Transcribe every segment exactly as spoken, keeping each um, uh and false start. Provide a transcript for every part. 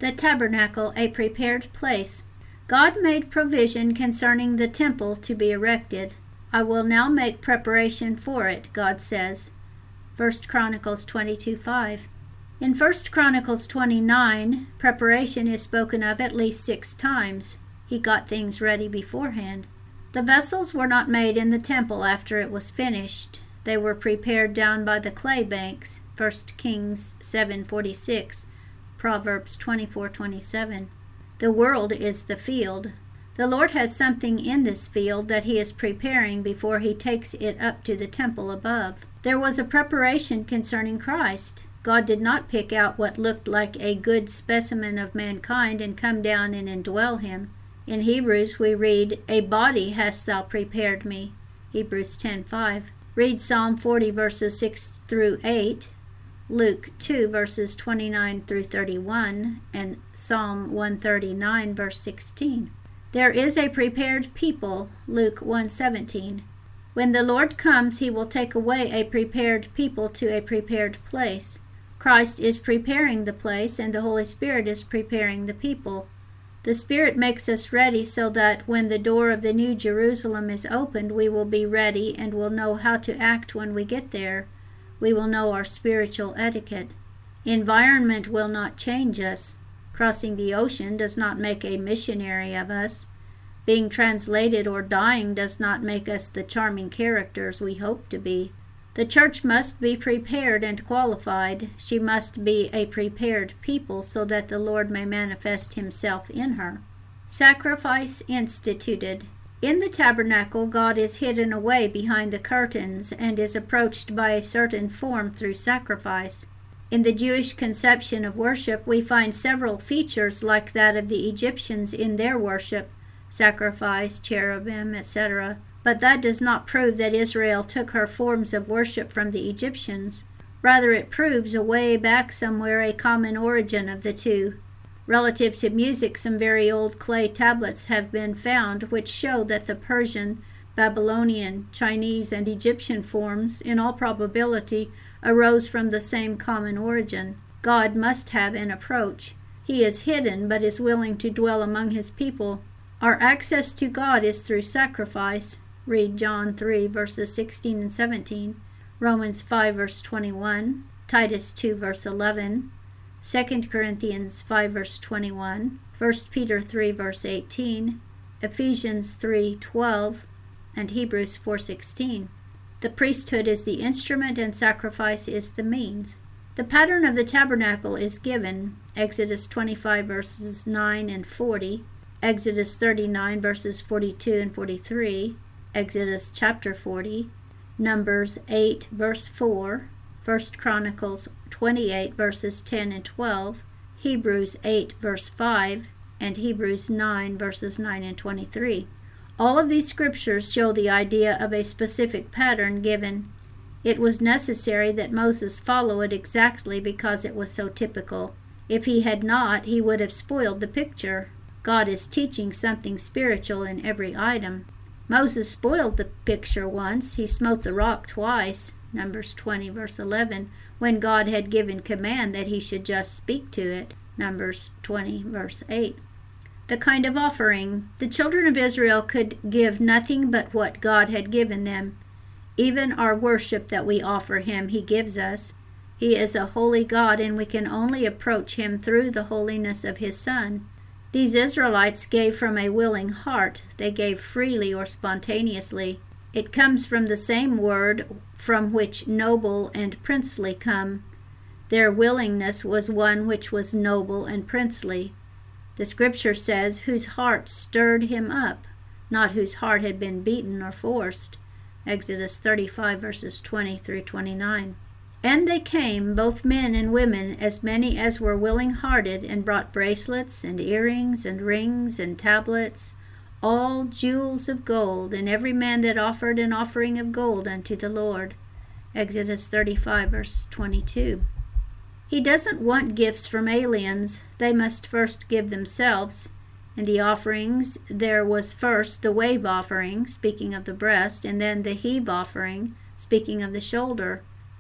The tabernacle, a prepared place. God made provision concerning the temple to be erected. I will now make preparation for it, God says. First Chronicles twenty-two five. In First Chronicles twenty-nine, preparation is spoken of at least six times. He got things ready beforehand. The vessels were not made in the temple after it was finished. They were prepared down by the clay banks. First Kings seven forty-six, Proverbs twenty-four twenty-seven. The world is the field. The Lord has something in this field that he is preparing before he takes it up to the temple above. There was a preparation concerning Christ. God did not pick out what looked like a good specimen of mankind and come down and indwell him. In Hebrews we read, "A body hast thou prepared me." Hebrews ten five. Read Psalm forty verses six through eight, Luke two verses twenty-nine through thirty-one, and Psalm one thirty-nine verse sixteen. There is a prepared people, Luke one seventeen. When the Lord comes, he will take away a prepared people to a prepared place. Christ is preparing the place, and the Holy Spirit is preparing the people. The Spirit makes us ready so that when the door of the New Jerusalem is opened, we will be ready and will know how to act when we get there. We will know our spiritual etiquette. Environment will not change us. Crossing the ocean does not make a missionary of us. Being translated or dying does not make us the charming characters we hope to be. The church must be prepared and qualified. She must be a prepared people so that the Lord may manifest himself in her. Sacrifice instituted. In the tabernacle, God is hidden away behind the curtains and is approached by a certain form through sacrifice. In the Jewish conception of worship, we find several features like that of the Egyptians in their worship, sacrifice, cherubim, et cetera. But that does not prove that Israel took her forms of worship from the Egyptians. Rather, it proves away back somewhere a common origin of the two. Relative to music, some very old clay tablets have been found which show that the Persian, Babylonian, Chinese, and Egyptian forms, in all probability, arose from the same common origin. God must have an approach. He is hidden, but is willing to dwell among his people. Our access to God is through sacrifice. Read John three, verses sixteen and seventeen, Romans five, verse twenty-one, Titus two, verse eleven, Second Corinthians five, verse twenty-one, First Peter three, verse eighteen, Ephesians three, twelve, and Hebrews four, sixteen. The priesthood is the instrument and sacrifice is the means. The pattern of the tabernacle is given, Exodus twenty-five, verses nine and forty, Exodus thirty-nine, verses forty-two and forty-three, Exodus chapter forty, Numbers eight, verse four, First Chronicles twenty-eight, verses ten and twelve, Hebrews eight, verse five, and Hebrews nine, verses nine and twenty-three. All of these scriptures show the idea of a specific pattern given. It was necessary that Moses follow it exactly because it was so typical. If he had not, he would have spoiled the picture. God is teaching something spiritual in every item. Moses spoiled the picture once. He smote the rock twice, Numbers twenty, verse eleven, when God had given command that he should just speak to it, Numbers twenty, verse eight. The kind of offering. The children of Israel could give nothing but what God had given them. Even our worship that we offer him, he gives us. He is a holy God, and we can only approach him through the holiness of his Son. These Israelites gave from a willing heart. They gave freely or spontaneously. It comes from the same word from which noble and princely come. Their willingness was one which was noble and princely. The scripture says, whose heart stirred him up, not whose heart had been beaten or forced. Exodus thirty-five, verses twenty through twenty-nine. And they came, both men and women, as many as were willing-hearted, and brought bracelets, and earrings, and rings, and tablets, all jewels of gold, and every man that offered an offering of gold unto the Lord. Exodus thirty-five, verse twenty-two. He doesn't want gifts from aliens. They must first give themselves. In the offerings, there was first the wave offering, speaking of the breast, and then the heave offering, speaking of the shoulder.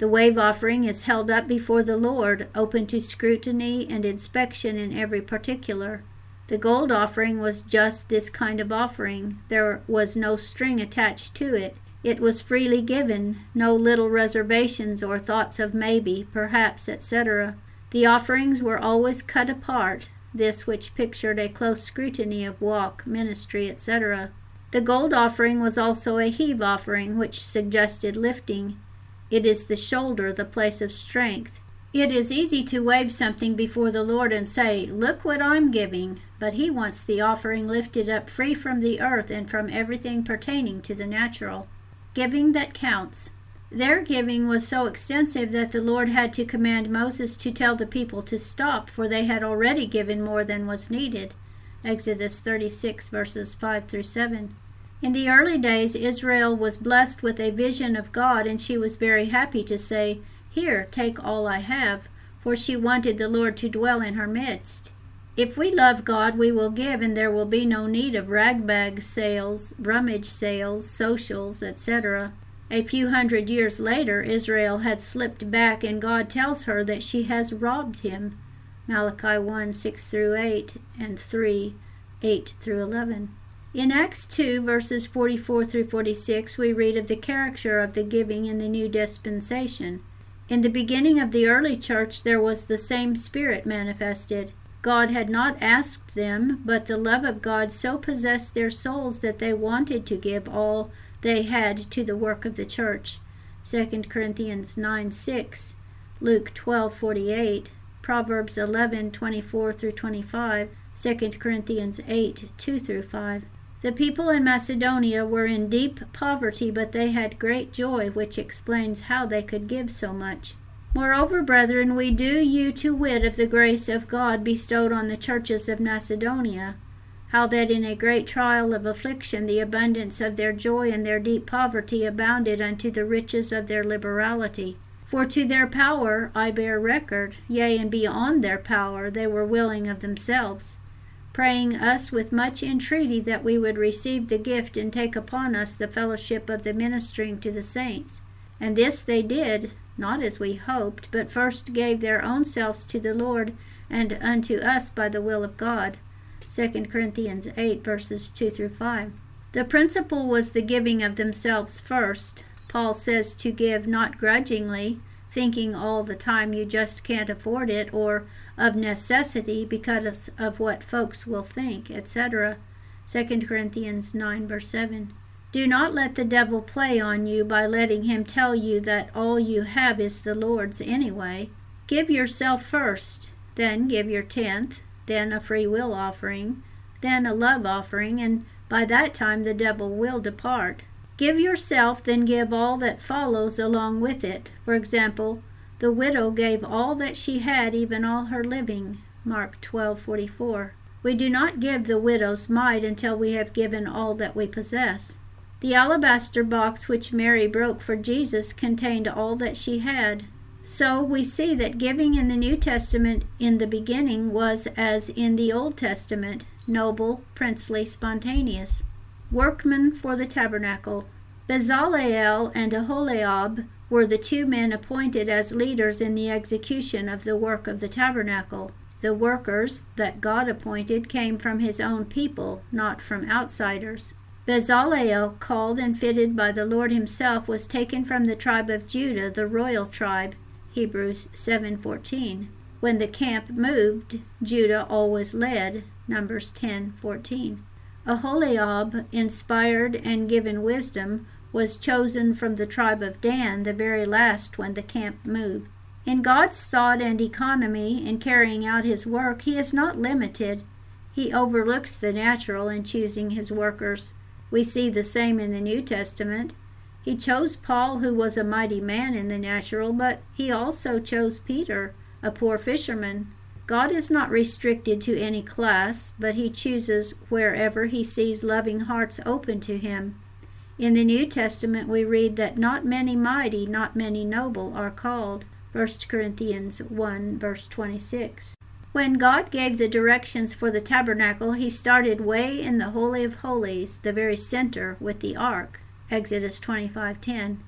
The wave offering is held up before the Lord, open to scrutiny and inspection in every particular. The gold offering was just this kind of offering. There was no string attached to it. It was freely given, no little reservations or thoughts of maybe, perhaps, et cetera. The offerings were always cut apart, this which pictured a close scrutiny of walk, ministry, et cetera. The gold offering was also a heave offering, which suggested lifting. It is the shoulder, the place of strength. It is easy to wave something before the Lord and say, "Look what I'm giving," but He wants the offering lifted up free from the earth and from everything pertaining to the natural. Giving that counts. Their giving was so extensive that the Lord had to command Moses to tell the people to stop, for they had already given more than was needed. Exodus thirty-six, verses five through seven. In the early days, Israel was blessed with a vision of God, and she was very happy to say, "Here, take all I have," for she wanted the Lord to dwell in her midst. If we love God, we will give, and there will be no need of ragbag sales, rummage sales, socials, et cetera. A few hundred years later, Israel had slipped back, and God tells her that she has robbed him. Malachi one, six through eight, and three, eight through eleven. In Acts two, verses forty-four through forty-six, we read of the character of the giving in the new dispensation. In the beginning of the early church, there was the same Spirit manifested. God had not asked them, but the love of God so possessed their souls that they wanted to give all they had to the work of the church. Second Corinthians nine, six, Luke twelve, forty-eight, Proverbs eleven, twenty-four through twenty-five, Second Corinthians eight, two through five. The people in Macedonia were in deep poverty, but they had great joy, which explains how they could give so much. Moreover, brethren, we do you to wit of the grace of God bestowed on the churches of Macedonia, how that in a great trial of affliction the abundance of their joy and their deep poverty abounded unto the riches of their liberality. For to their power I bear record, yea, and beyond their power they were willing of themselves, praying us with much entreaty that we would receive the gift and take upon us the fellowship of the ministering to the saints. And this they did, not as we hoped, but first gave their own selves to the Lord and unto us by the will of God. Second Corinthians eight, verses two through five. The principle was the giving of themselves first. Paul says to give not grudgingly, thinking all the time you just can't afford it, or of necessity because of what folks will think, et cetera. Second Corinthians nine, verse seven. Do not let the devil play on you by letting him tell you that all you have is the Lord's anyway. Give yourself first, then give your tenth, then a free will offering, then a love offering, and by that time the devil will depart. Give yourself, then give all that follows along with it. For example, the widow gave all that she had, even all her living. Mark twelve, forty-four. We do not give the widow's mite until we have given all that we possess. The alabaster box which Mary broke for Jesus contained all that she had. So we see that giving in the New Testament in the beginning was as in the Old Testament, noble, princely, spontaneous. Workmen for the tabernacle. Bezaleel and Aholiab were the two men appointed as leaders in the execution of the work of the tabernacle. The workers that God appointed came from his own people, not from outsiders. Bezaleel, called and fitted by the Lord himself, was taken from the tribe of Judah, the royal tribe, Hebrews seven fourteen. When the camp moved, Judah always led, Numbers ten fourteen. Aholiab, inspired and given wisdom, was chosen from the tribe of Dan, the very last when the camp moved. In God's thought and economy in carrying out his work, he is not limited. He overlooks the natural in choosing his workers. We see the same in the New Testament. He chose Paul, who was a mighty man in the natural, but he also chose Peter, a poor fisherman. God is not restricted to any class, but he chooses wherever he sees loving hearts open to him. In the New Testament we read that not many mighty, not many noble are called. First Corinthians one, verse twenty-six. When God gave the directions for the tabernacle, he started way in the Holy of Holies, the very center, with the ark. Exodus twenty-five ten.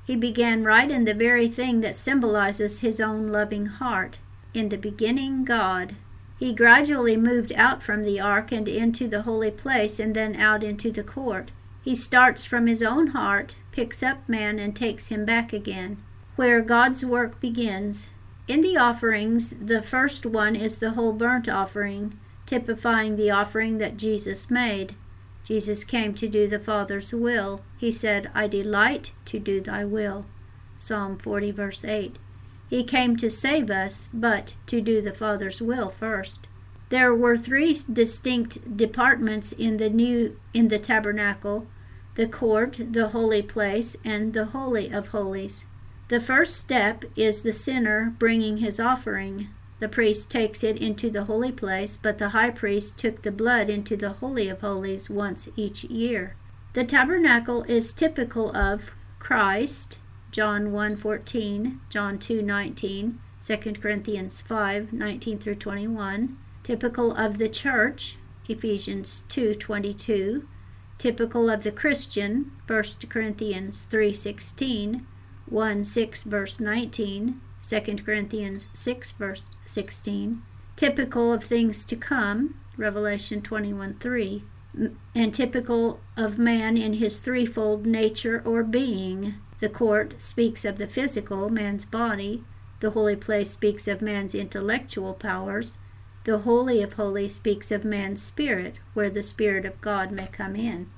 He began right in the very thing that symbolizes his own loving heart. In the beginning, God. He gradually moved out from the ark and into the holy place and then out into the court. He starts from his own heart, picks up man, and takes him back again, where God's work begins. In the offerings, the first one is the whole burnt offering, typifying the offering that Jesus made. Jesus came to do the Father's will. He said, I delight to do thy will. Psalm forty, verse eight. He came to save us, but to do the Father's will first. There were three distinct departments in the new in the tabernacle: the court, the holy place, and the Holy of Holies. The first step is the sinner bringing his offering. The priest takes it into the holy place, but the high priest took the blood into the Holy of Holies once each year. The tabernacle is typical of Christ, John one fourteen, John two nineteen, Second Corinthians five nineteen through twenty-one, typical of the church, Ephesians two twenty-two, typical of the Christian, First Corinthians three sixteen, one six verse nineteen, Second Corinthians six verse sixteen, typical of things to come, Revelation twenty-one three, and typical of man in his threefold nature or being. The court speaks of the physical, man's body. The holy place speaks of man's intellectual powers. The Holy of Holies speaks of man's spirit, where the Spirit of God may come in.